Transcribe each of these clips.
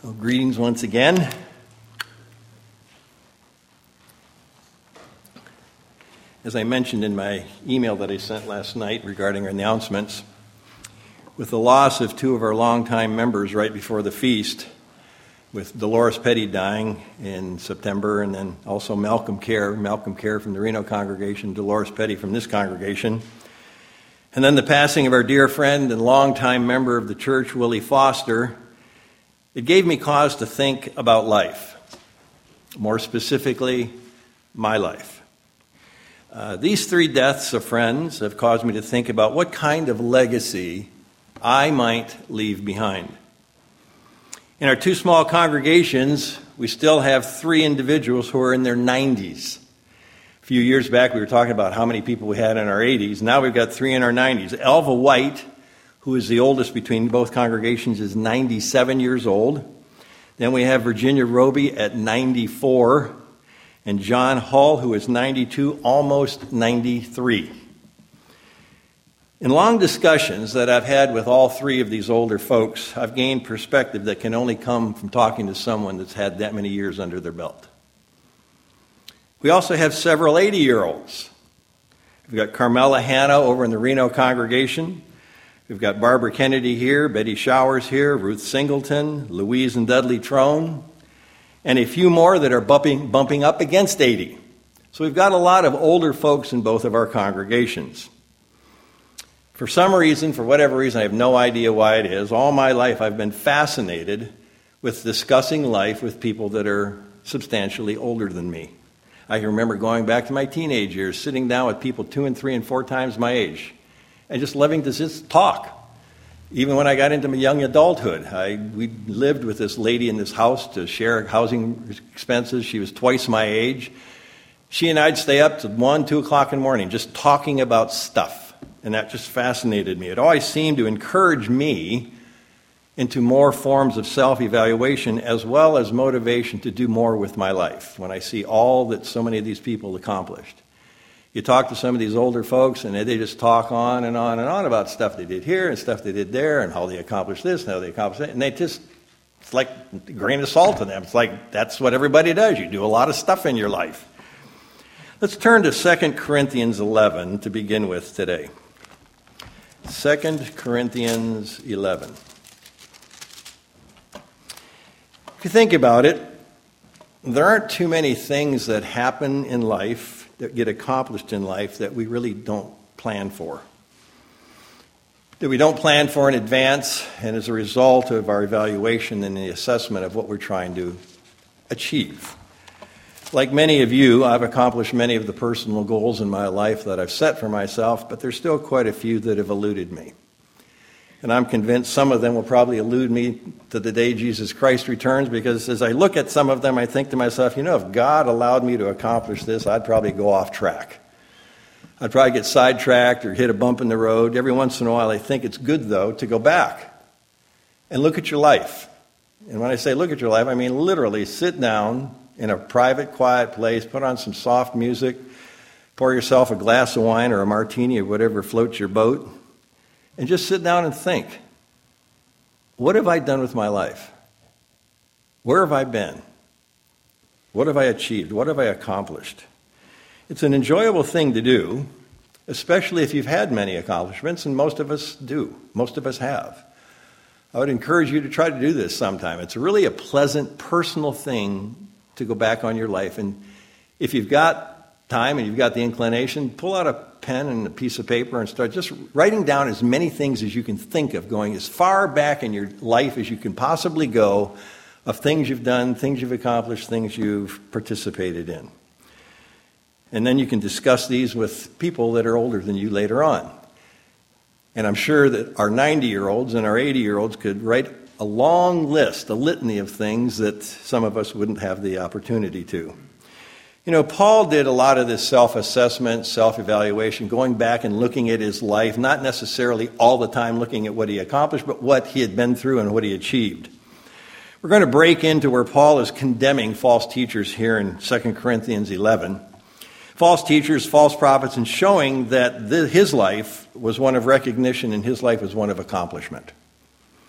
Well, greetings once again. As I mentioned in my email that I sent last night regarding our announcements, with the loss of two of our longtime members right before the feast, with Dolores Petty dying in September, and then also Malcolm Kerr from the Reno congregation, Dolores Petty from this congregation, and then the passing of our dear friend and longtime member of the church, Willie Foster, it gave me cause to think about life, more specifically, my life. These three deaths of friends have caused me to think about what kind of legacy I might leave behind. In our two small congregations, we still have three individuals who are in their 90s. A few years back, we were talking about how many people we had in our 80s. Now we've got three in our 90s. Alva White, who is the oldest between both congregations, is 97 years old. Then we have Virginia Roby at 94, and John Hull, who is 92, almost 93. In long discussions that I've had with all three of these older folks, I've gained perspective that can only come from talking to someone that's had that many years under their belt. We also have several 80-year-olds. We've got Carmela Hanna over in the Reno congregation. We've got Barbara Kennedy here, Betty Showers here, Ruth Singleton, Louise and Dudley Trone, and a few more that are bumping up against 80. So we've got a lot of older folks in both of our congregations. For some reason, for whatever reason, I have no idea why it is, all my life I've been fascinated with discussing life with people that are substantially older than me. I can remember going back to my teenage years, sitting down with people 2 and 3 and 4 times my age, and just loving to just talk. Even when I got into my young adulthood, we lived with this lady in this house to share housing expenses. She was twice my age. She and I'd stay up to 1, 2 o'clock in the morning just talking about stuff, and that just fascinated me. It always seemed to encourage me into more forms of self-evaluation as well as motivation to do more with my life when I see all that so many of these people accomplished. You talk to some of these older folks, and they just talk on and on and on about stuff they did here and stuff they did there and how they accomplished this and how they accomplished that. And it's like a grain of salt to them. It's like that's what everybody does. You do a lot of stuff in your life. Let's turn to 2 Corinthians 11 to begin with today. 2 Corinthians 11. If you think about it, there aren't too many things that happen in life that get accomplished in life that we really don't plan for. That we don't plan for in advance, and as a result of our evaluation and the assessment of what we're trying to achieve. Like many of you, I've accomplished many of the personal goals in my life that I've set for myself, but there's still quite a few that have eluded me. And I'm convinced some of them will probably elude me to the day Jesus Christ returns, because as I look at some of them, I think to myself, if God allowed me to accomplish this, I'd probably go off track. I'd probably get sidetracked or hit a bump in the road. Every once in a while, I think it's good, though, to go back and look at your life. And when I say look at your life, I mean literally sit down in a private, quiet place, put on some soft music, pour yourself a glass of wine or a martini or whatever floats your boat, and just sit down and think, what have I done with my life? Where have I been? What have I achieved? What have I accomplished? It's an enjoyable thing to do, especially if you've had many accomplishments, and most of us do. Most of us have. I would encourage you to try to do this sometime. It's really a pleasant, personal thing to go back on your life. And if you've got time and you've got the inclination, pull out a pen and a piece of paper and start just writing down as many things as you can think of, going as far back in your life as you can possibly go, of things you've done, things you've accomplished, things you've participated in. And then you can discuss these with people that are older than you later on. And I'm sure that our 90-year-olds and our 80-year-olds could write a long list, a litany of things that some of us wouldn't have the opportunity to. Paul did a lot of this self-assessment, self-evaluation, going back and looking at his life, not necessarily all the time looking at what he accomplished, but what he had been through and what he achieved. We're going to break into where Paul is condemning false teachers here in 2 Corinthians 11. False teachers, false prophets, and showing that his life was one of recognition and his life was one of accomplishment.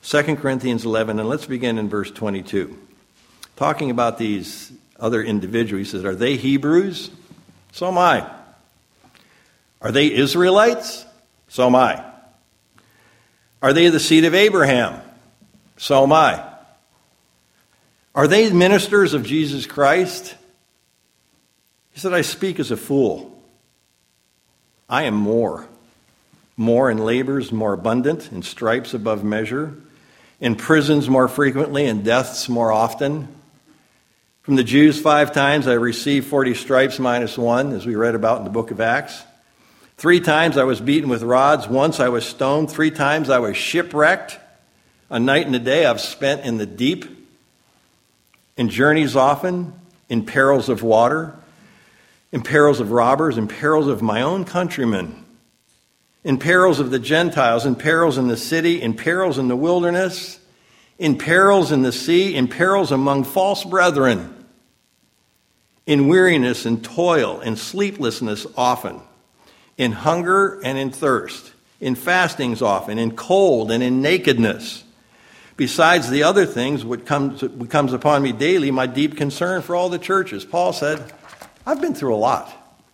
2 Corinthians 11, and let's begin in verse 22. Talking about these other individuals, he says, are they Hebrews? So am I. Are they Israelites? So am I. Are they the seed of Abraham? So am I. Are they ministers of Jesus Christ? He said, I speak as a fool. I am more in labors more abundant, in stripes above measure, in prisons more frequently, in deaths more often. From the Jews 5 times I received 40 stripes minus 1, as we read about in the book of Acts. 3 times I was beaten with rods. Once I was stoned. 3 times I was shipwrecked. A night and a day I've spent in the deep, in journeys often, in perils of water, in perils of robbers, in perils of my own countrymen, in perils of the Gentiles, in perils in the city, in perils in the wilderness, in perils in the sea, in perils among false brethren, in weariness and toil, in sleeplessness often, in hunger and in thirst, in fastings often, in cold and in nakedness. Besides the other things which comes upon me daily, my deep concern for all the churches. Paul said, I've been through a lot.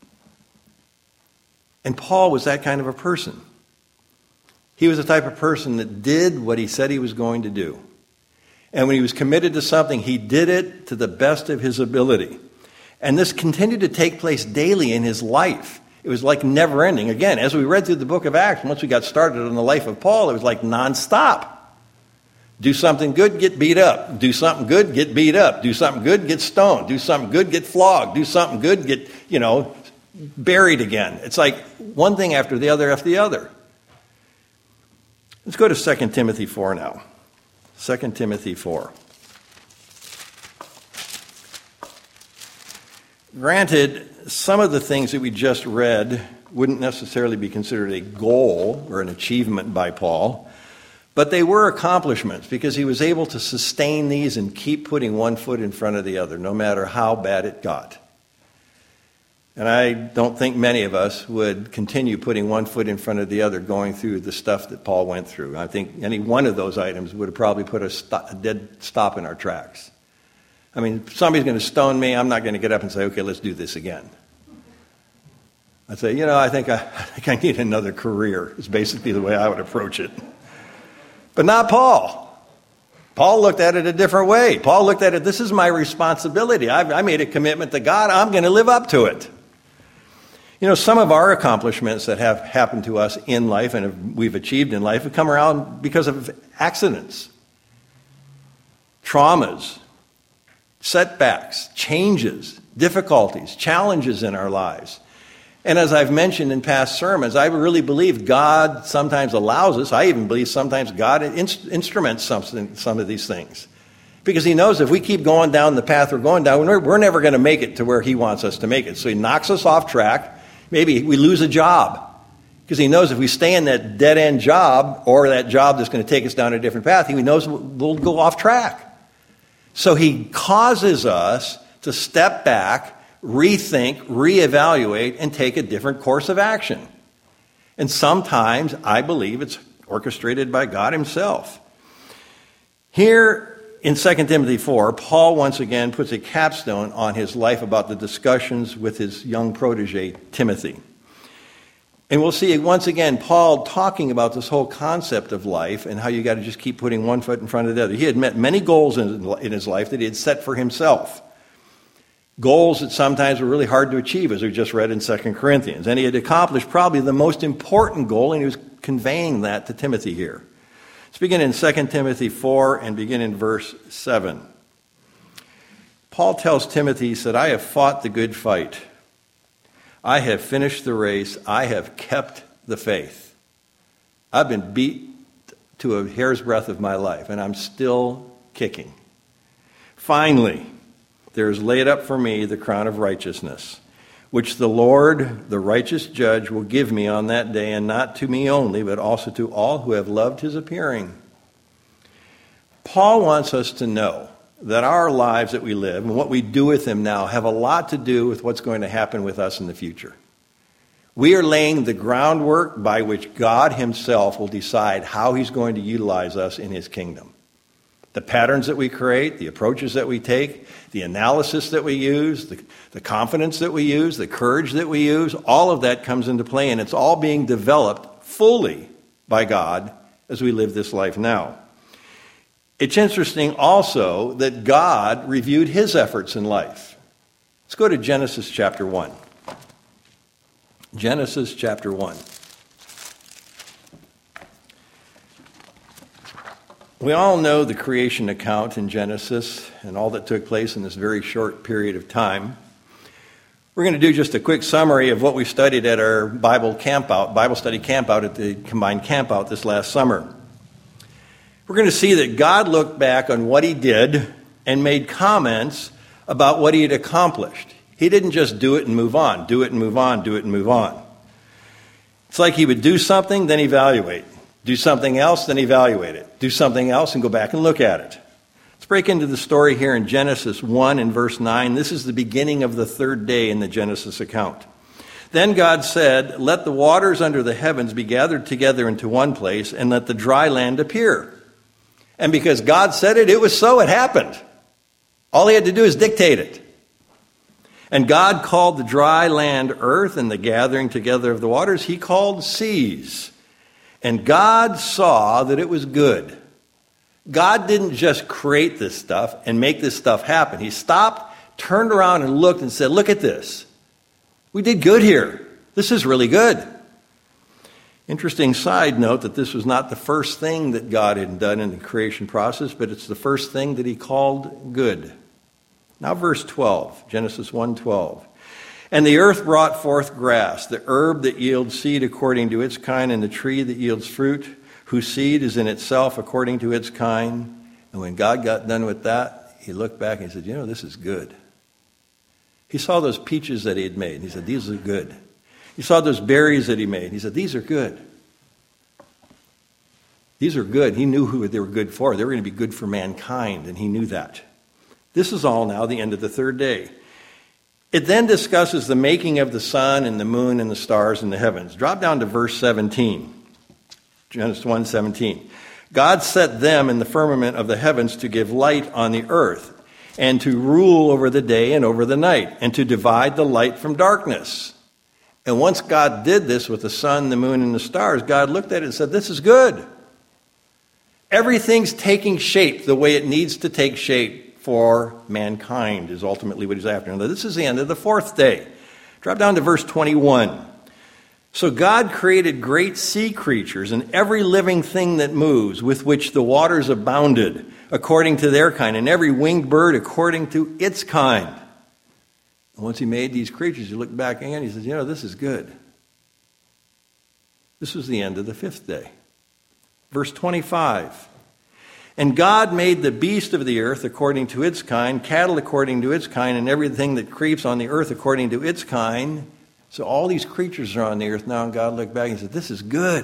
And Paul was that kind of a person. He was the type of person that did what he said he was going to do. And when he was committed to something, he did it to the best of his ability. And this continued to take place daily in his life. It was like never ending. Again, as we read through the book of Acts, once we got started on the life of Paul, it was like nonstop. Do something good, get beat up. Do something good, get beat up. Do something good, get stoned. Do something good, get flogged. Do something good, get, buried again. It's like one thing after the other after the other. Let's go to 2 Timothy 4 now. 2 Timothy 4. Granted, some of the things that we just read wouldn't necessarily be considered a goal or an achievement by Paul, but they were accomplishments because he was able to sustain these and keep putting one foot in front of the other, no matter how bad it got. And I don't think many of us would continue putting one foot in front of the other going through the stuff that Paul went through. I think any one of those items would have probably put a dead stop in our tracks. I mean, if somebody's going to stone me, I'm not going to get up and say, okay, let's do this again. I'd say, I think I need another career, is basically the way I would approach it. But not Paul. Paul looked at it a different way. Paul looked at it, this is my responsibility. I made a commitment to God. I'm going to live up to it. Some of our accomplishments that have happened to us in life and we've achieved in life have come around because of accidents, traumas, setbacks, changes, difficulties, challenges in our lives. And as I've mentioned in past sermons, I really believe God sometimes allows us, I even believe sometimes God instruments some of these things. Because he knows if we keep going down the path we're going down, we're never going to make it to where he wants us to make it. So he knocks us off track. Maybe we lose a job. Because he knows if we stay in that dead-end job or that job that's going to take us down a different path, he knows we'll go off track. So he causes us to step back, rethink, reevaluate, and take a different course of action. And sometimes, I believe, it's orchestrated by God himself. Here in 2 Timothy 4, Paul once again puts a capstone on his life about the discussions with his young protege, Timothy. And we'll see once again Paul talking about this whole concept of life and how you got to just keep putting one foot in front of the other. He had met many goals in his life that he had set for himself. Goals that sometimes were really hard to achieve, as we just read in 2 Corinthians. And he had accomplished probably the most important goal, and he was conveying that to Timothy here. Let's begin in 2 Timothy 4 and begin in verse 7. Paul tells Timothy, he said, I have fought the good fight. I have finished the race. I have kept the faith. I've been beat to a hair's breadth of my life, and I'm still kicking. Finally, there is laid up for me the crown of righteousness, which the Lord, the righteous judge, will give me on that day, and not to me only, but also to all who have loved his appearing. Paul wants us to know that our lives that we live and what we do with them now have a lot to do with what's going to happen with us in the future. We are laying the groundwork by which God himself will decide how he's going to utilize us in his kingdom. The patterns that we create, the approaches that we take, the analysis that we use, the confidence that we use, the courage that we use, all of that comes into play, and it's all being developed fully by God as we live this life now. It's interesting also that God reviewed his efforts in life. Let's go to Genesis chapter 1. Genesis chapter 1. We all know the creation account in Genesis and all that took place in this very short period of time. We're going to do just a quick summary of what we studied at our Bible study campout at the combined campout this last summer. We're going to see that God looked back on what he did and made comments about what he had accomplished. He didn't just do it and move on, do it and move on, do it and move on. It's like he would do something, then evaluate. Do something else, then evaluate it. Do something else and go back and look at it. Let's break into the story here in Genesis 1 and verse 9. This is the beginning of the third day in the Genesis account. Then God said, "Let the waters under the heavens be gathered together into one place, and let the dry land appear." And because God said it, it was so, it happened. All he had to do is dictate it. And God called the dry land earth, and the gathering together of the waters he called seas. And God saw that it was good. God didn't just create this stuff and make this stuff happen. He stopped, turned around and looked and said, "Look at this. We did good here. This is really good." Interesting side note that this was not the first thing that God had done in the creation process, but it's the first thing that he called good. Now verse 12, Genesis 1:12. "And the earth brought forth grass, the herb that yields seed according to its kind, and the tree that yields fruit, whose seed is in itself according to its kind." And when God got done with that, he looked back and he said, "This is good." He saw those peaches that he had made, and he said, "These are good." He saw those berries that he made. He said, "These are good." These are good. He knew who they were good for. They were going to be good for mankind, and he knew that. This is all now the end of the third day. It then discusses the making of the sun and the moon and the stars in the heavens. Drop down to verse 17. Genesis 1:17. "God set them in the firmament of the heavens to give light on the earth, and to rule over the day and over the night, and to divide the light from darkness." And once God did this with the sun, the moon, and the stars, God looked at it and said, "This is good." Everything's taking shape the way it needs to take shape for mankind is ultimately what he's after. Now, this is the end of the fourth day. Drop down to verse 21. "So God created great sea creatures and every living thing that moves, with which the waters abounded, according to their kind, and every winged bird according to its kind." And once he made these creatures, he looked back again, he says, "This is good." This was the end of the fifth day. Verse 25. "And God made the beast of the earth according to its kind, cattle according to its kind, and everything that creeps on the earth according to its kind." So all these creatures are on the earth now, and God looked back and said, "This is good."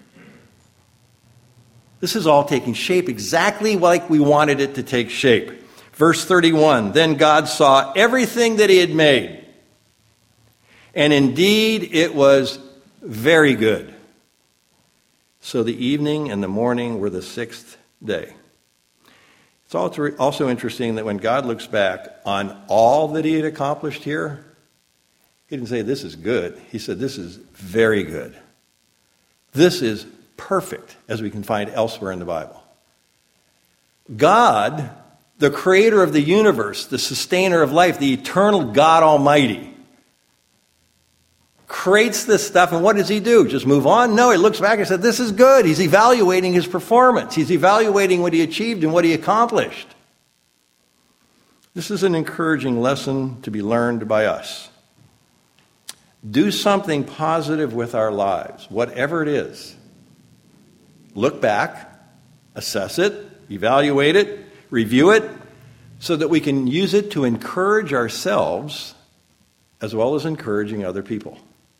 This is all taking shape exactly like we wanted it to take shape. Verse 31, "Then God saw everything that he had made, and indeed it was very good. So the evening and the morning were the sixth day." It's also interesting that when God looks back on all that he had accomplished here, he didn't say, "This is good." He said, "This is very good. This is perfect," as we can find elsewhere in the Bible. God, the creator of the universe, the sustainer of life, the eternal God Almighty, creates this stuff, and what does he do? Just move on? No, he looks back and said, "This is good." He's evaluating his performance. He's evaluating what he achieved and what he accomplished. This is an encouraging lesson to be learned by us. Do something positive with our lives, whatever it is. Look back, assess it, evaluate it, review it, so that we can use it to encourage ourselves as well as encouraging other people.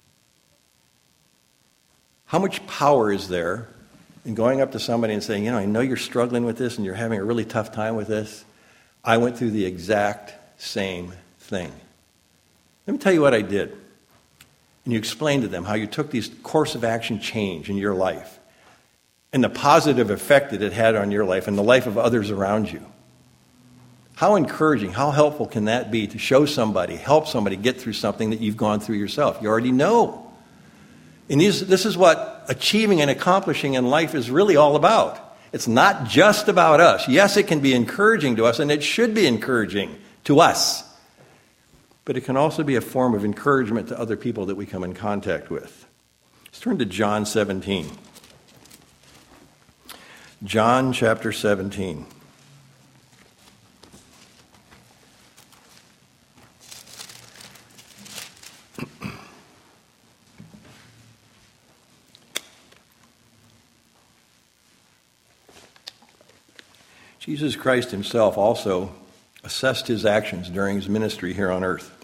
How much power is there in going up to somebody and saying, "I know you're struggling with this and you're having a really tough time with this. I went through the exact same thing. Let me tell you what I did. And you explained to them how you took these course of action change in your life and the positive effect that it had on your life and the life of others around you. How encouraging, how helpful can that be to show somebody, help somebody get through something that you've gone through yourself? You already know. And this is what achieving and accomplishing in life is really all about. It's not just about us. Yes, it can be encouraging to us, and it should be encouraging to us. But it can also be a form of encouragement to other people that we come in contact with. Let's turn to John 17. John chapter 17. Jesus Christ himself also assessed his actions during his ministry here on earth.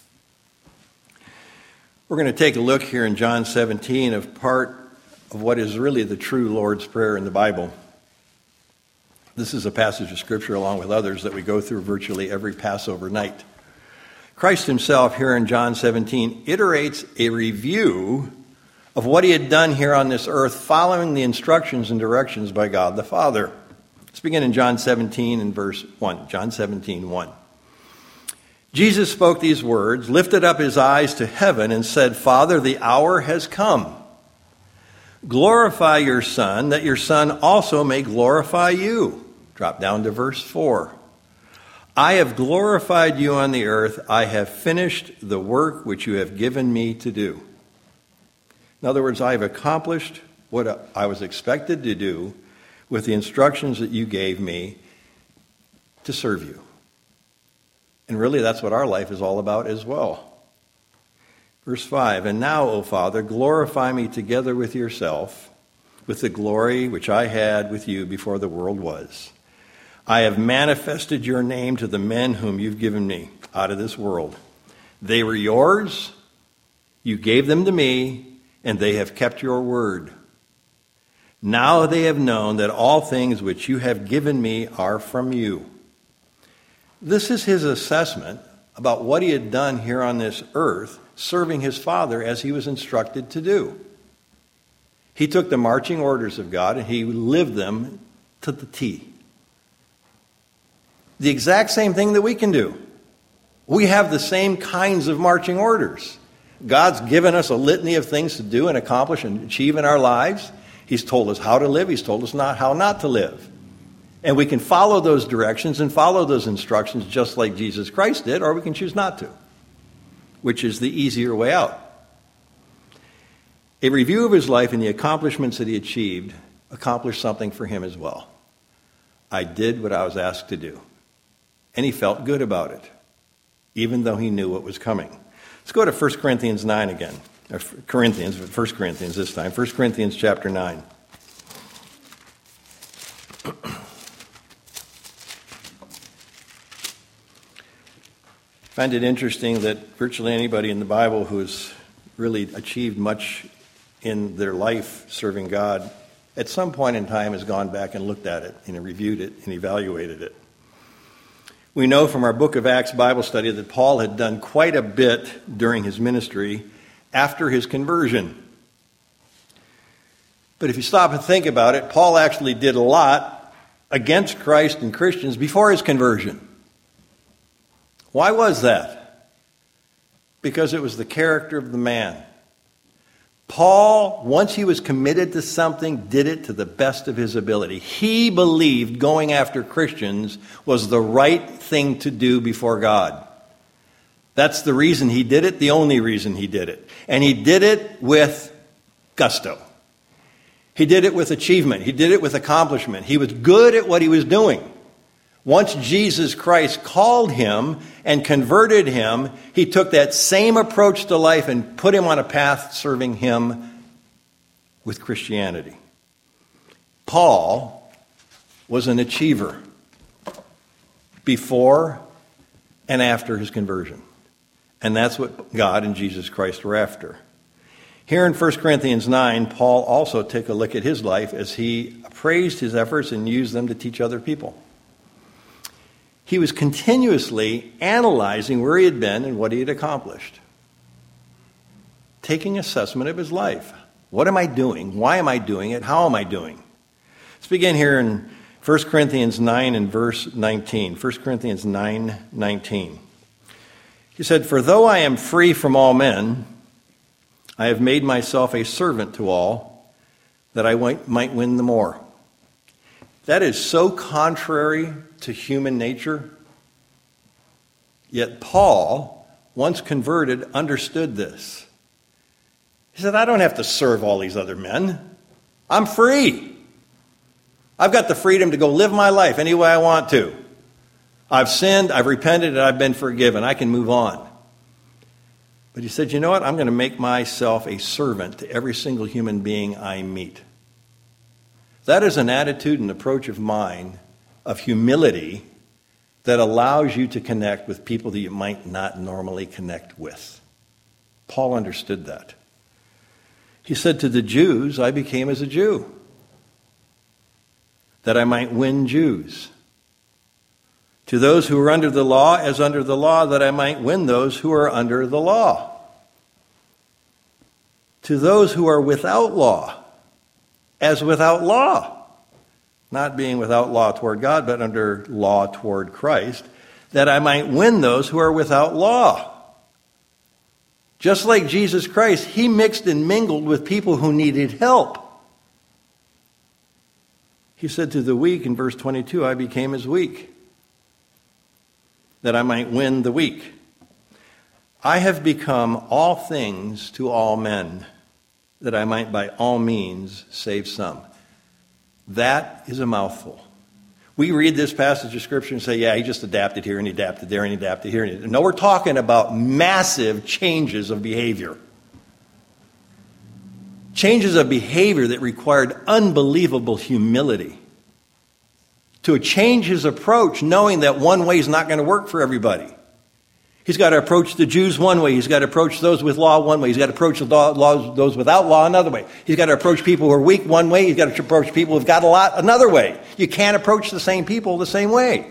We're going to take a look here in John 17 of part of what is really the true Lord's Prayer in the Bible. This is a passage of Scripture along with others that we go through virtually every Passover night. Christ himself here in John 17 iterates a review of what he had done here on this earth following the instructions and directions by God the Father. Let's begin in John 17 and verse 1. John 17, 1. Jesus spoke these words, lifted up his eyes to heaven, and said, Father, the hour has come. Glorify your Son, that your Son also may glorify you. Drop down to verse 4. I have glorified you on the earth. I have finished the work which you have given me to do. In other words, I have accomplished what I was expected to do with the instructions that you gave me to serve you. And really, that's what our life is all about as well. Verse 5, And now, O Father, glorify me together with yourself, with the glory which I had with you before the world was. I have manifested your name to the men whom you've given me out of this world. They were yours, you gave them to me, and they have kept your word. Now they have known that all things which you have given me are from you. This is his assessment about what he had done here on this earth, serving his Father as he was instructed to do. He took the marching orders of God and he lived them to the T. The exact same thing that we can do. We have the same kinds of marching orders. God's given us a litany of things to do and accomplish and achieve in our lives. He's told us how to live. He's told us how not to live. And we can follow those directions and follow those instructions just like Jesus Christ did, or we can choose not to, which is the easier way out. A review of his life and the accomplishments that he achieved accomplished something for him as well. I did what I was asked to do. And he felt good about it, even though he knew what was coming. Let's go to 1 Corinthians 9 again. 1 Corinthians this time. 1 Corinthians chapter 9. I find it interesting that virtually anybody in the Bible who's really achieved much in their life serving God, at some point in time has gone back and looked at it and reviewed it and evaluated it. We know from our Book of Acts Bible study that Paul had done quite a bit during his ministry after his conversion. But if you stop and think about it, Paul actually did a lot against Christ and Christians before his conversion. Why was that? Because it was the character of the man. Paul, once he was committed to something, did it to the best of his ability. He believed going after Christians was the right thing to do before God. That's the reason he did it, the only reason he did it. And he did it with gusto. He did it with achievement. He did it with accomplishment. He was good at what he was doing. Once Jesus Christ called him and converted him, he took that same approach to life and put him on a path serving him with Christianity. Paul was an achiever before and after his conversion. And that's what God and Jesus Christ were after. Here in 1 Corinthians 9, Paul also took a look at his life as he appraised his efforts and used them to teach other people. He was continuously analyzing where he had been and what he had accomplished. taking assessment of his life. What am I doing? Why am I doing it? How am I doing? Let's begin here in 1 Corinthians 9 and verse 19. 1 Corinthians 9:19. He said, "For though I am free from all men, I have made myself a servant to all, that I might win the more." That is so contrary to human nature. Yet Paul, once converted, understood this. He said, I don't have to serve all these other men. I'm free. I've got the freedom to go live my life any way I want to. I've sinned, I've repented, and I've been forgiven. I can move on. But he said, you know what? I'm going to make myself a servant to every single human being I meet. That is an attitude and approach of mine of humility that allows you to connect with people that you might not normally connect with. Paul understood that. He said, to the Jews, I became as a Jew, that I might win Jews. To those who are under the law, as under the law, that I might win those who are under the law. To those who are without law, as without law, not being without law toward God, but under law toward Christ, that I might win those who are without law. Just like Jesus Christ, he mixed and mingled with people who needed help. He said to the weak in verse 22, I became as weak, that I might win the weak. I have become all things to all men, that I might by all means save some. That is a mouthful. We read this passage of Scripture and say, yeah, he just adapted here and he adapted there and he adapted here. No, we're talking about massive changes of behavior. Changes of behavior that required unbelievable humility. To change his approach, knowing that one way is not going to work for everybody. He's got to approach the Jews one way. He's got to approach those with law one way. He's got to approach those without law another way. He's got to approach people who are weak one way. He's got to approach people who've got a lot another way. You can't approach the same people the same way.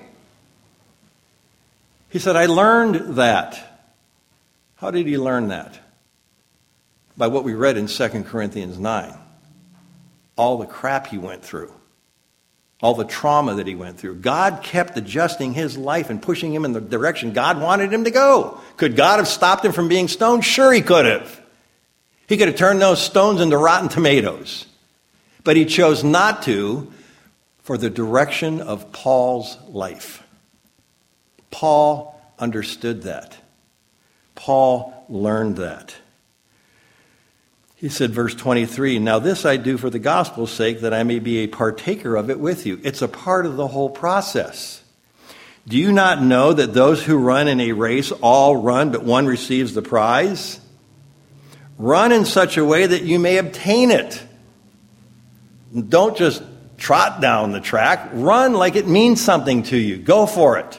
He said, I learned that. How did he learn that? By what we read in 2 Corinthians 9. All the crap he went through. All the trauma that he went through. God kept adjusting his life and pushing him in the direction God wanted him to go. Could God have stopped him from being stoned? Sure he could have. He could have turned those stones into rotten tomatoes. But he chose not to for the direction of Paul's life. Paul understood that. Paul learned that. He said, verse 23, now this I do for the gospel's sake, that I may be a partaker of it with you. It's a part of the whole process. Do you not know that those who run in a race all run, but one receives the prize? Run in such a way that you may obtain it. Don't just trot down the track. Run like it means something to you. Go for it.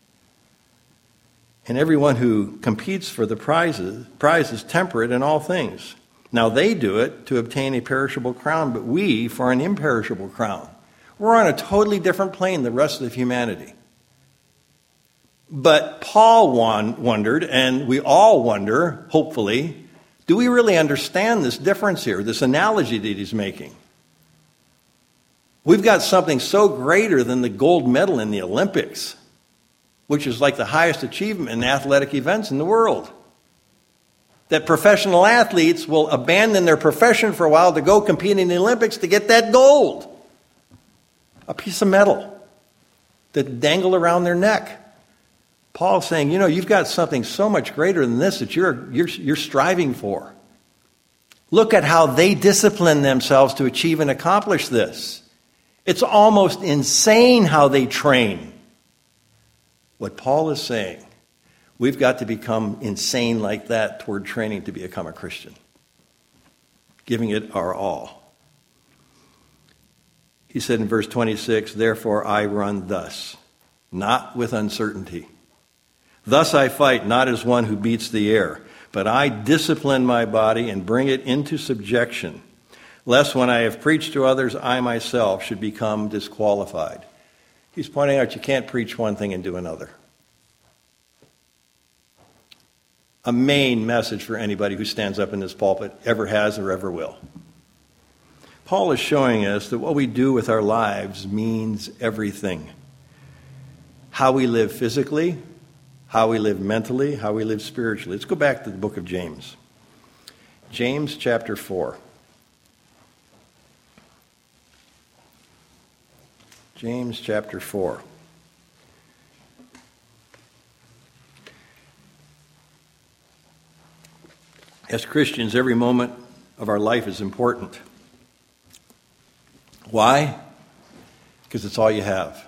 And everyone who competes for the prize is temperate in all things. Now they do it to obtain a perishable crown, but we for an imperishable crown. We're on a totally different plane than the rest of humanity. But Paul wondered, and we all wonder, hopefully, do we really understand this difference here, this analogy that he's making? We've got something so greater than the gold medal in the Olympics, which is like the highest achievement in athletic events in the world. That professional athletes will abandon their profession for a while to go compete in the Olympics to get that gold. A piece of metal that dangle around their neck. Paul's saying, you know, you've got something so much greater than this that you're striving for. Look at how they discipline themselves to achieve and accomplish this. It's almost insane how they train. What Paul is saying, we've got to become insane like that toward training to become a Christian. Giving it our all. He said in verse 26, therefore I run thus, not with uncertainty. Thus I fight, not as one who beats the air, but I discipline my body and bring it into subjection, lest when I have preached to others, I myself should become disqualified. He's pointing out you can't preach one thing and do another. a main message for anybody who stands up in this pulpit, ever has or ever will. Paul is showing us that what we do with our lives means everything. How we live physically, how we live mentally, how we live spiritually. Let's go back to the book of James. James chapter 4. James chapter 4. As Christians, every moment of our life is important. Why? Because it's all you have.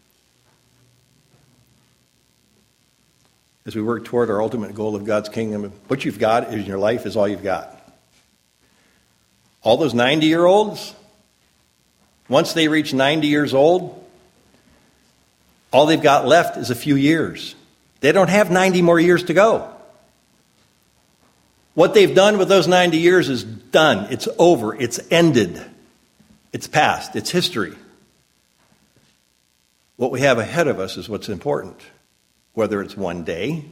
As we work toward our ultimate goal of God's kingdom, what you've got in your life is all you've got. All those 90-year-olds, once they reach 90 years old, all they've got left is a few years. They don't have 90 more years to go. What they've done with those 90 years is done. It's over. It's ended. It's past. It's history. What we have ahead of us is what's important. Whether it's 1 day,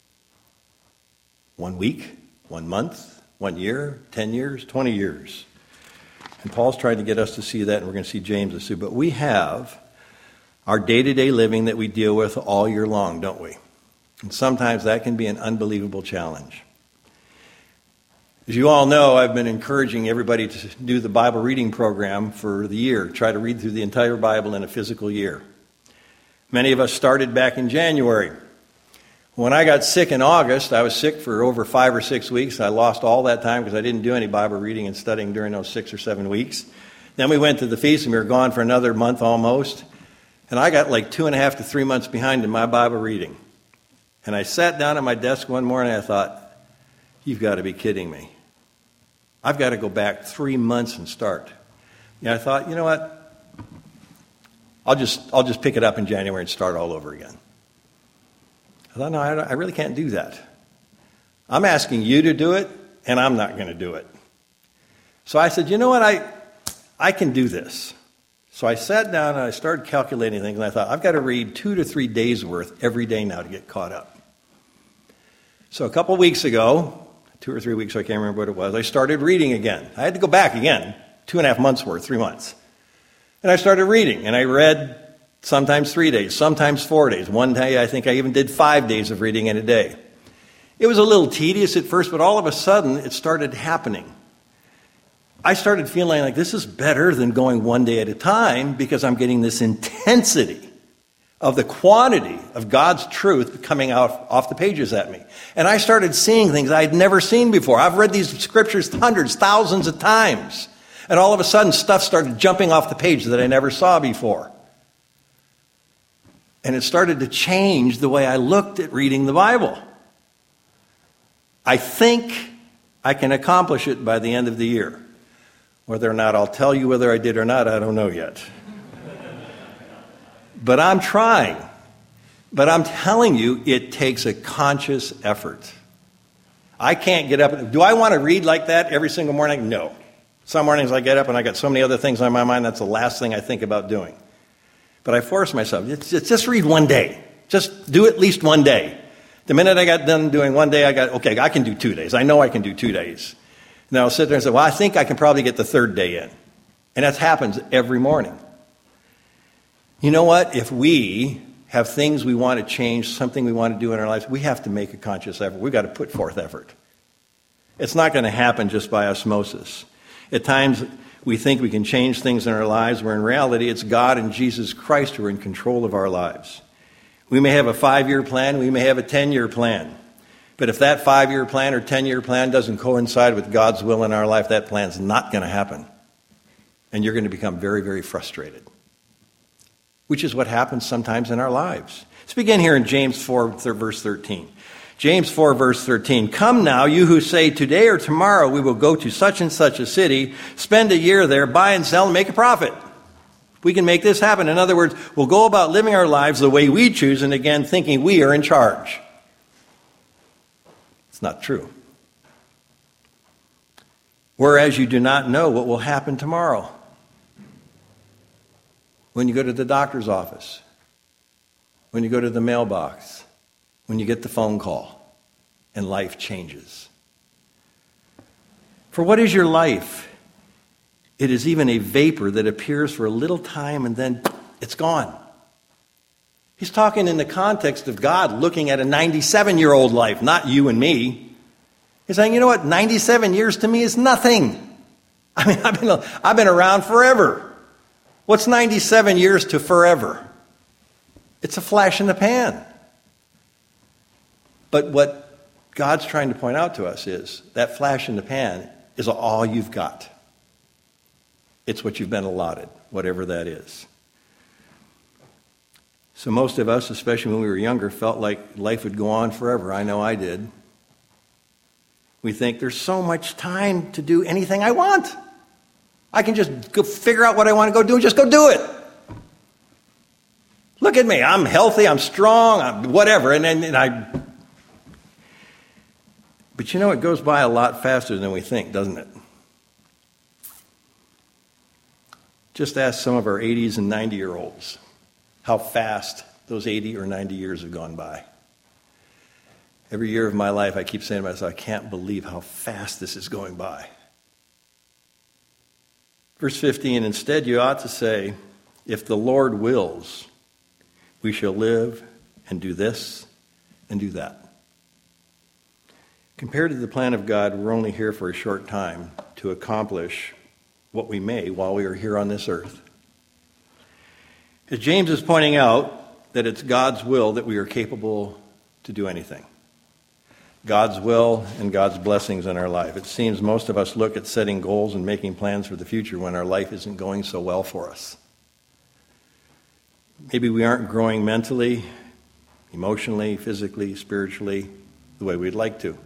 1 week, 1 month, 1 year, 10 years, 20 years. And Paul's trying to get us to see that, and we're going to see James too. But we have our day-to-day living that we deal with all year long, don't we? And sometimes that can be an unbelievable challenge. As you all know, I've been encouraging everybody to do the Bible reading program for the year. Try to read through the entire Bible in a physical year. Many of us started back in January. When I got sick in August, I was sick for over 5 or 6 weeks. I lost all that time because I didn't do any Bible reading and studying during those 6 or 7 weeks. Then we went to the feast and we were gone for another month almost. And I got like 2.5 to 3 months behind in my Bible reading. And I sat down at my desk one morning and I thought, you've got to be kidding me. I've got to go back 3 months and start. And I thought, you know what? I'll just pick it up in January and start all over again. I thought, no, I really can't do that. I'm asking you to do it, and I'm not going to do it. So I said, you know what? I can do this. So I sat down and I started calculating things, and I thought, I've got to read 2 to 3 days worth every day now to get caught up. So a couple weeks ago, 2 or 3 weeks, I can't remember what it was, I started reading again. I had to go back again, 2.5 months worth, 3 months. And I started reading, and I read sometimes 3 days, sometimes 4 days. One day, I think I even did 5 days of reading in a day. It was a little tedious at first, but all of a sudden, it started happening. I started feeling like this is better than going 1 day at a time because I'm getting this intensity of the quantity of God's truth coming out off the pages at me. And I started seeing things I'd never seen before. I've read these scriptures hundreds, thousands of times. And all of a sudden, stuff started jumping off the page that I never saw before. And it started to change the way I looked at reading the Bible. I think I can accomplish it by the end of the year. Whether or not I'll tell you whether I did or not, I don't know yet. But I'm trying. But I'm telling you, it takes a conscious effort. I can't get up. Do I want to read like that every single morning? No. Some mornings I get up and I got so many other things on my mind, that's the last thing I think about doing. But I force myself. Just read 1 day. Just do at least 1 day. The minute I got done doing 1 day, okay, I can do 2 days. I know I can do 2 days. And I'll sit there and say, well, I think I can probably get the 3rd day in. And that happens every morning. You know what? If we have things we want to change, something we want to do in our lives, we have to make a conscious effort. We've got to put forth effort. It's not going to happen just by osmosis. At times, we think we can change things in our lives, where in reality, it's God and Jesus Christ who are in control of our lives. We may have a 5-year plan, we may have a 10-year plan. But if that 5-year plan or 10-year plan doesn't coincide with God's will in our life, that plan's not going to happen. And you're going to become very, very frustrated. Which is what happens sometimes in our lives. Let's begin here in James 4, verse 13. James 4, verse 13. Come now, you who say, today or tomorrow we will go to such and such a city, spend a year there, buy and sell, and make a profit. We can make this happen. In other words, we'll go about living our lives the way we choose, and again, thinking we are in charge. It's not true. Whereas you do not know what will happen tomorrow. When you go to the doctor's office, when you go to the mailbox, when you get the phone call, and life changes. For what is your life? It is even a vapor that appears for a little time and then it's gone. He's talking in the context of God looking at a 97-year-old life, not you and me. He's saying, you know what, 97 years to me is nothing. I mean, I've been around forever. What's 97 years to forever? It's a flash in the pan. But what God's trying to point out to us is that flash in the pan is all you've got. It's what you've been allotted, whatever that is. So most of us, especially when we were younger, felt like life would go on forever. I know I did. We think there's so much time to do anything I want. I can just go figure out what I want to go do and just go do it. Look at me. I'm healthy. I'm strong. I'm whatever. But you know, it goes by a lot faster than we think, doesn't it? Just ask some of our 80s and 90-year-olds how fast those 80 or 90 years have gone by. Every year of my life, I keep saying to myself, I can't believe how fast this is going by. Verse 15, instead you ought to say, if the Lord wills, we shall live and do this and do that. Compared to the plan of God, we're only here for a short time to accomplish what we may while we are here on this earth. As James is pointing out that it's God's will that we are capable to do anything. God's will and God's blessings in our life. It seems most of us look at setting goals and making plans for the future when our life isn't going so well for us. Maybe we aren't growing mentally, emotionally, physically, spiritually, the way we'd like to.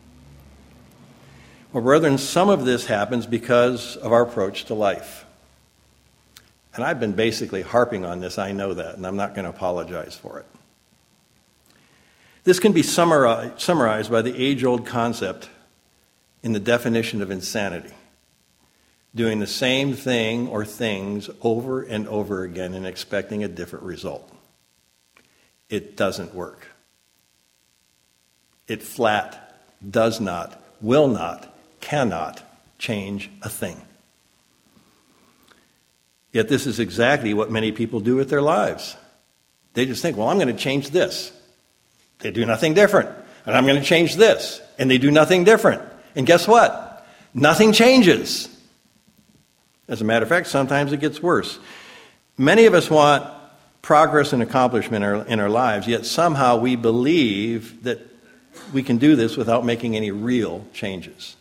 Well, brethren, some of this happens because of our approach to life. And I've been basically harping on this, I know that, and I'm not going to apologize for it. This can be summarized by the age-old concept in the definition of insanity. Doing the same thing or things over and over again and expecting a different result. It doesn't work. It flat does not, will not, cannot change a thing. Yet this is exactly what many people do with their lives. They just think, well, I'm going to change this. They do nothing different. And I'm going to change this. And they do nothing different. And guess what? Nothing changes. As a matter of fact, sometimes it gets worse. Many of us want progress and accomplishment in our lives, yet somehow we believe that we can do this without making any real changes.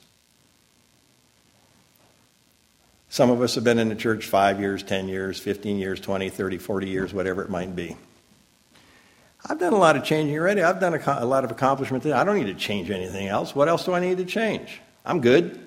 Some of us have been in the church 5 years, 10 years, 15 years, 20, 30, 40 years, whatever it might be. I've done a lot of changing already. I've done a lot of accomplishment. I don't need to change anything else. What else do I need to change? I'm good.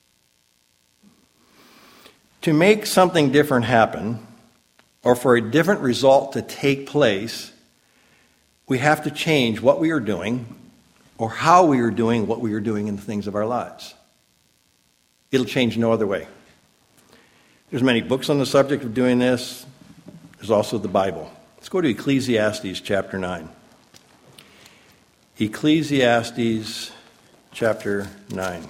To make something different happen, or for a different result to take place, we have to change what we are doing or how we are doing what we are doing in the things of our lives. It'll change no other way. There's many books on the subject of doing this. There's also the Bible. Let's go to Ecclesiastes chapter 9. Ecclesiastes chapter 9.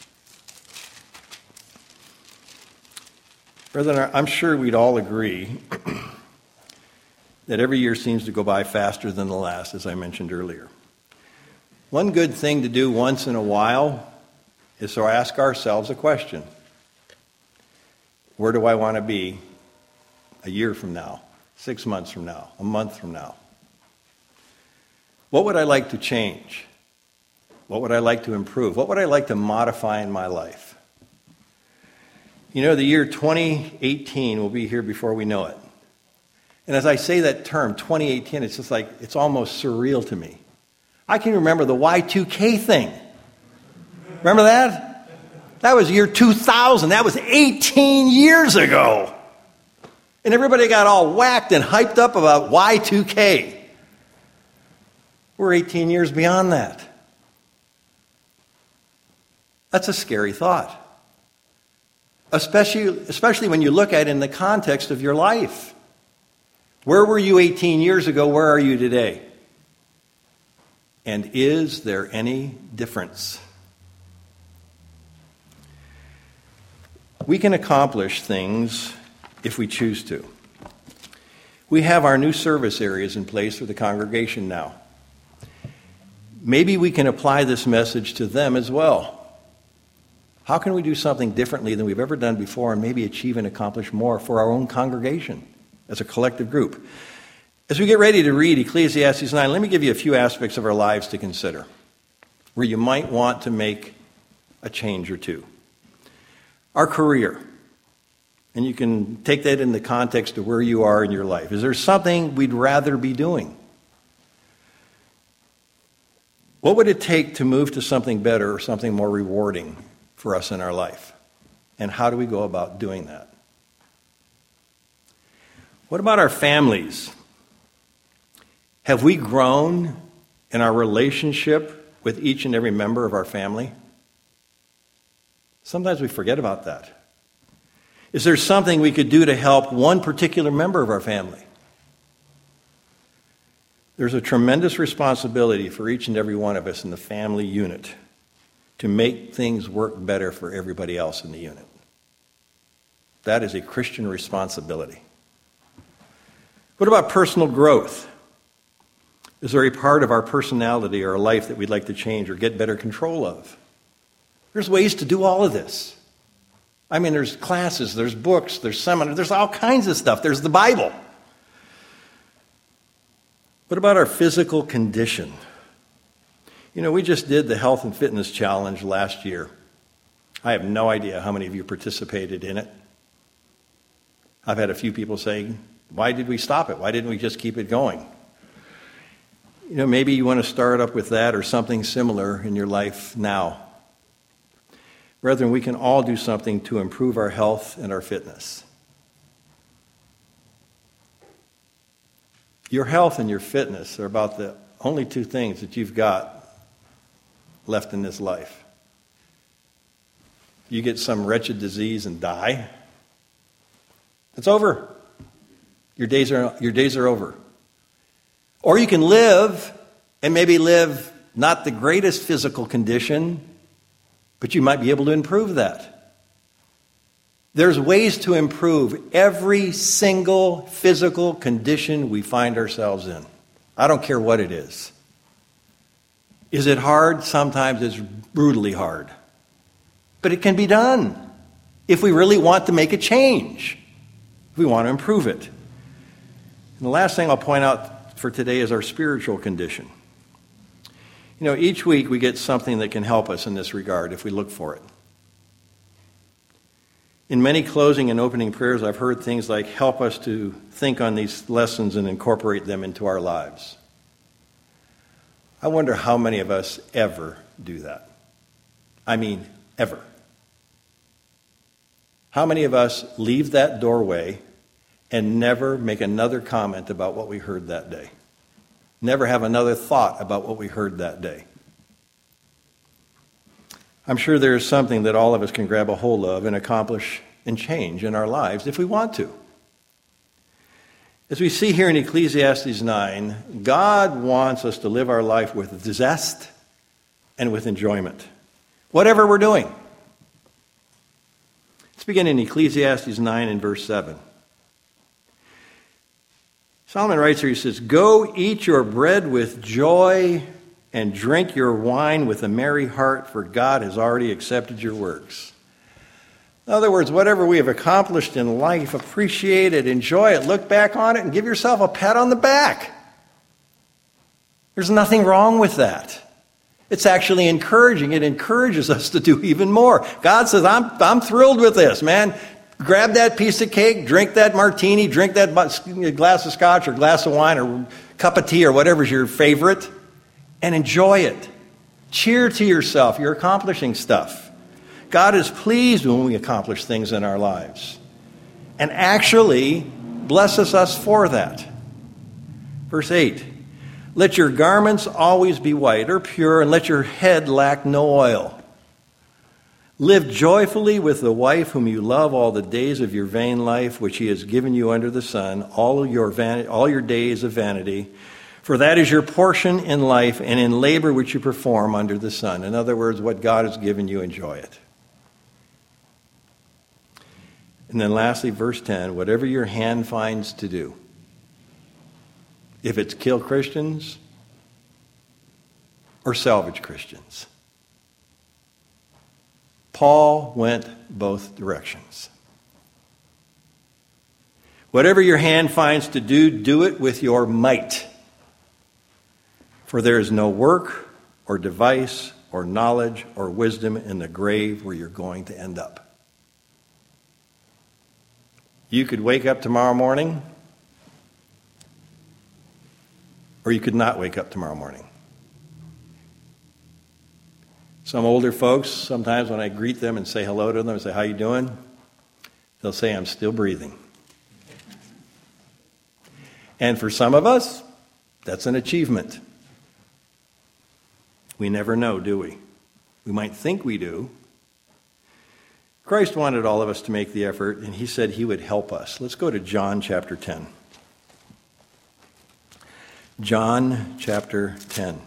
Brethren, I'm sure we'd all agree that every year seems to go by faster than the last, as I mentioned earlier. One good thing to do once in a while is to ask ourselves a question. Where do I want to be a year from now, 6 months from now, a month from now? What would I like to change? What would I like to improve? What would I like to modify in my life? You know, the year 2018 will be here before we know it. And as I say that term, 2018, it's just like, it's almost surreal to me. I can remember the Y2K thing. Remember that? That was year 2000. That was 18 years ago. And everybody got all whacked and hyped up about Y2K. We're 18 years beyond that. That's a scary thought. Especially when you look at it in the context of your life. Where were you 18 years ago? Where are you today? And is there any difference? We can accomplish things if we choose to. We have our new service areas in place for the congregation now. Maybe we can apply this message to them as well. How can we do something differently than we've ever done before and maybe achieve and accomplish more for our own congregation as a collective group? As we get ready to read Ecclesiastes 9, let me give you a few aspects of our lives to consider where you might want to make a change or two. Our career. And you can take that in the context of where you are in your life. Is there something we'd rather be doing? What would it take to move to something better or something more rewarding for us in our life? And how do we go about doing that? What about our families? Have we grown in our relationship with each and every member of our family? Sometimes we forget about that. Is there something we could do to help one particular member of our family? There's a tremendous responsibility for each and every one of us in the family unit to make things work better for everybody else in the unit. That is a Christian responsibility. What about personal growth? Is there a part of our personality or our life that we'd like to change or get better control of? There's ways to do all of this. I mean, there's classes, there's books, there's seminars, there's all kinds of stuff. There's the Bible. What about our physical condition? You know, we just did the Health and Fitness Challenge last year. I have no idea how many of you participated in it. I've had a few people say, why did we stop it? Why didn't we just keep it going? You know, maybe you want to start up with that or something similar in your life now. Brethren, we can all do something to improve our health and our fitness. Your health and your fitness are about the only two things that you've got left in this life. You get some wretched disease and die, it's over. Your days are over. Or you can live and maybe live not the greatest physical condition, but you might be able to improve that. There's ways to improve every single physical condition we find ourselves in. I don't care what it is. Is it hard? Sometimes it's brutally hard. But it can be done if we really want to make a change, if we want to improve it. And the last thing I'll point out for today is our spiritual condition. You know, each week we get something that can help us in this regard if we look for it. In many closing and opening prayers, I've heard things like, help us to think on these lessons and incorporate them into our lives. I wonder how many of us ever do that. I mean, ever. How many of us leave that doorway and never make another comment about what we heard that day? Never have another thought about what we heard that day. I'm sure there is something that all of us can grab a hold of and accomplish and change in our lives if we want to. As we see here in Ecclesiastes 9, God wants us to live our life with zest and with enjoyment, whatever we're doing. Let's begin in Ecclesiastes 9 and verse 7. Solomon writes here, he says, "Go eat your bread with joy and drink your wine with a merry heart, for God has already accepted your works." In other words, whatever we have accomplished in life, appreciate it, enjoy it, look back on it, and give yourself a pat on the back. There's nothing wrong with that. It's actually encouraging. It encourages us to do even more. God says, I'm thrilled with this, man. Grab that piece of cake, drink that martini, drink that glass of scotch or glass of wine or cup of tea or whatever's your favorite, and enjoy it. Cheer to yourself. You're accomplishing stuff. God is pleased when we accomplish things in our lives and actually blesses us for that. Verse 8, "Let your garments always be white or pure, and let your head lack no oil. Live joyfully with the wife whom you love all the days of your vain life, which he has given you under the sun, all your days of vanity. For that is your portion in life and in labor which you perform under the sun. In other words, what God has given you, enjoy it. And then lastly, verse 10, whatever your hand finds to do. If it's kill Christians or salvage Christians. Paul went both directions. Whatever your hand finds to do, do it with your might. For there is no work or device or knowledge or wisdom in the grave where you're going to end up. You could wake up tomorrow morning, or you could not wake up tomorrow morning. Some older folks, sometimes when I greet them and say hello to them and say, how you doing? They'll say, I'm still breathing. And for some of us, that's an achievement. We never know, do we? We might think we do. Christ wanted all of us to make the effort, and he said he would help us. Let's go to John chapter 10. John chapter 10.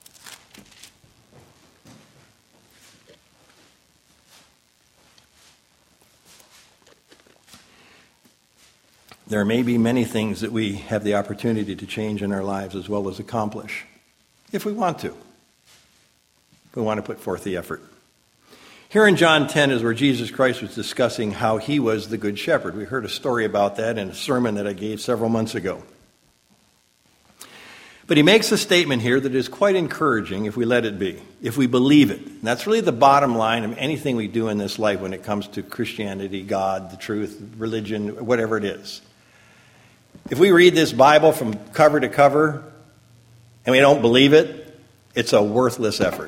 There may be many things that we have the opportunity to change in our lives as well as accomplish, if we want to. We want to put forth the effort. Here in John 10 is where Jesus Christ was discussing how he was the good shepherd. We heard a story about that in a sermon that I gave several months ago. But he makes a statement here that is quite encouraging if we let it be, if we believe it. And that's really the bottom line of anything we do in this life when it comes to Christianity, God, the truth, religion, whatever it is. If we read this Bible from cover to cover and we don't believe it, it's a worthless effort.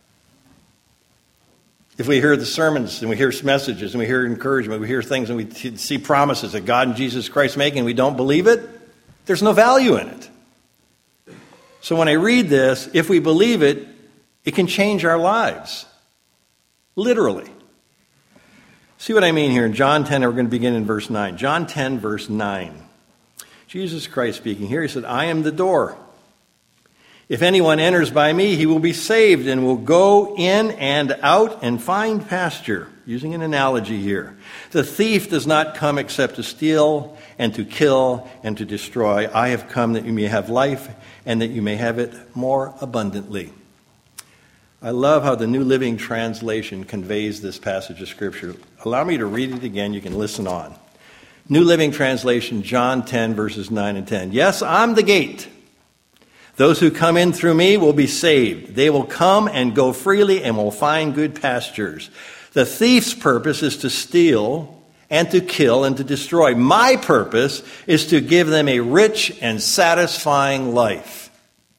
If we hear the sermons and we hear messages and we hear encouragement, we hear things and we see promises that God and Jesus Christ make and we don't believe it, there's no value in it. So when I read this, if we believe it, it can change our lives. Literally. See what I mean here in John 10, we're going to begin in verse 9. John 10, verse 9. Jesus Christ speaking here, he said, I am the door. If anyone enters by me, he will be saved and will go in and out and find pasture. Using an analogy here. The thief does not come except to steal and to kill and to destroy. I have come that you may have life and that you may have it more abundantly. I love how the New Living Translation conveys this passage of Scripture. Allow me to read it again. You can listen on. New Living Translation, John 10, verses 9 and 10. Yes, I'm the gate. Those who come in through me will be saved. They will come and go freely and will find good pastures. The thief's purpose is to steal and to kill and to destroy. My purpose is to give them a rich and satisfying life.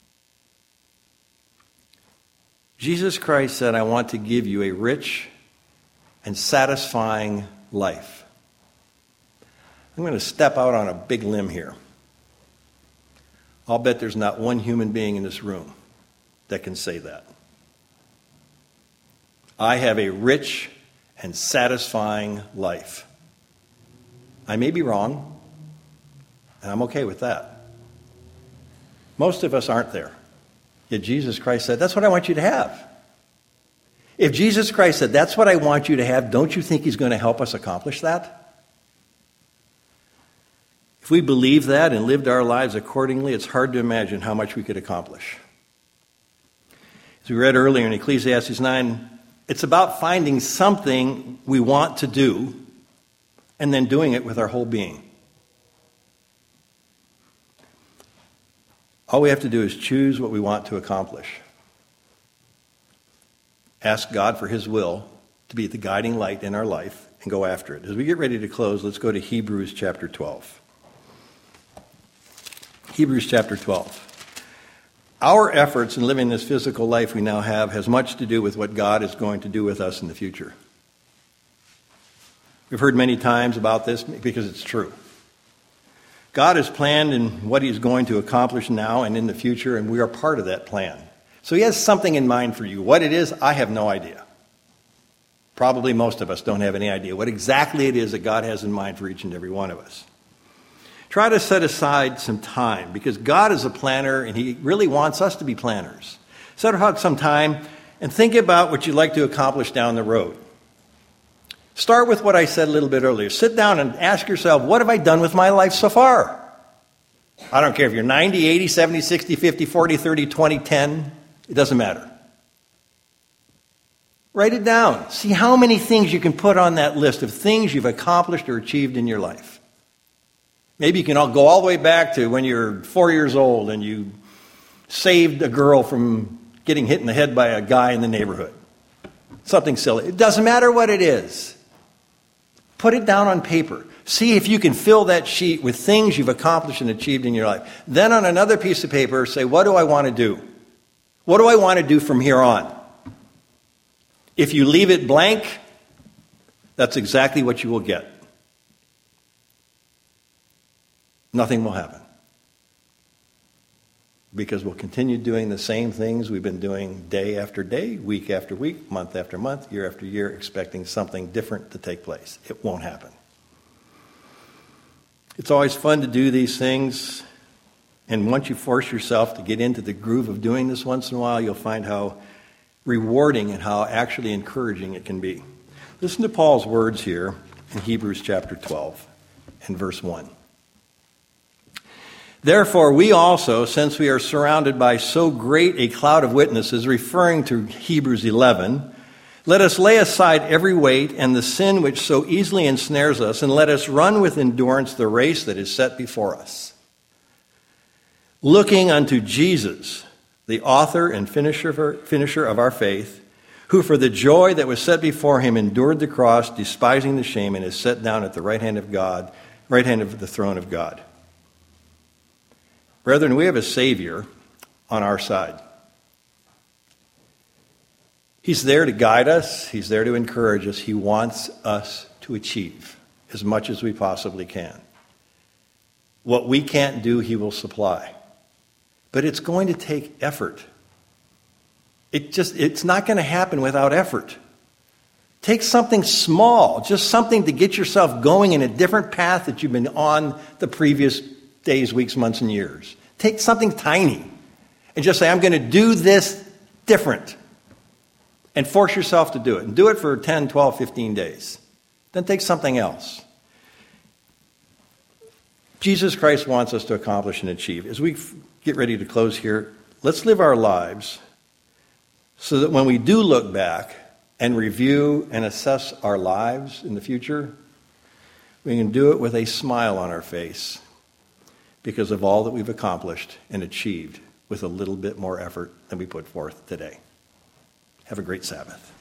Jesus Christ said, I want to give you a rich and satisfying life. I'm going to step out on a big limb here. I'll bet there's not one human being in this room that can say that. I have a rich and satisfying life. I may be wrong, and I'm okay with that. Most of us aren't there. Yet Jesus Christ said, that's what I want you to have. If Jesus Christ said, that's what I want you to have, don't you think he's going to help us accomplish that? If we believed that and lived our lives accordingly, it's hard to imagine how much we could accomplish. As we read earlier in Ecclesiastes 9, it's about finding something we want to do and then doing it with our whole being. All we have to do is choose what we want to accomplish. Ask God for his will to be the guiding light in our life and go after it. As we get ready to close, let's go to Hebrews chapter 12. Hebrews chapter 12. Our efforts in living this physical life we now have has much to do with what God is going to do with us in the future. We've heard many times about this because it's true. God has planned in what he's going to accomplish now and in the future, and we are part of that plan. So he has something in mind for you. What it is, I have no idea. Probably most of us don't have any idea what exactly it is that God has in mind for each and every one of us. Try to set aside some time, because God is a planner and He really wants us to be planners. Set aside some time and think about what you'd like to accomplish down the road. Start with what I said a little bit earlier. Sit down and ask yourself, what have I done with my life so far? I don't care if you're 90, 80, 70, 60, 50, 40, 30, 20, 10. It doesn't matter. Write it down. See how many things you can put on that list of things you've accomplished or achieved in your life. Maybe you can go all the way back to when you're 4 years old and you saved a girl from getting hit in the head by a guy in the neighborhood. Something silly. It doesn't matter what it is. Put it down on paper. See if you can fill that sheet with things you've accomplished and achieved in your life. Then on another piece of paper, say, what do I want to do? What do I want to do from here on? If you leave it blank, that's exactly what you will get. Nothing will happen. Because we'll continue doing the same things we've been doing day after day, week after week, month after month, year after year, expecting something different to take place. It won't happen. It's always fun to do these things, and once you force yourself to get into the groove of doing this once in a while, you'll find how rewarding and how actually encouraging it can be. Listen to Paul's words here in Hebrews chapter 12 and verse 1. Therefore, we also, since we are surrounded by so great a cloud of witnesses, referring to Hebrews 11, let us lay aside every weight and the sin which so easily ensnares us, and let us run with endurance the race that is set before us. Looking unto Jesus, the author and finisher of our faith, who for the joy that was set before him endured the cross, despising the shame, and is set down at the right hand of God, right hand of the throne of God. Brethren, we have a Savior on our side. He's there to guide us. He's there to encourage us. He wants us to achieve as much as we possibly can. What we can't do, He will supply. But it's going to take effort. It's not going to happen without effort. Take something small, just something to get yourself going in a different path that you've been on the previous days, weeks, months, and years. Take something tiny and just say, I'm going to do this different. And force yourself to do it. And do it for 10, 12, 15 days. Then take something else. Jesus Christ wants us to accomplish and achieve. As we get ready to close here, let's live our lives so that when we do look back and review and assess our lives in the future, we can do it with a smile on our face because of all that we've accomplished and achieved with a little bit more effort than we put forth today. Have a great Sabbath.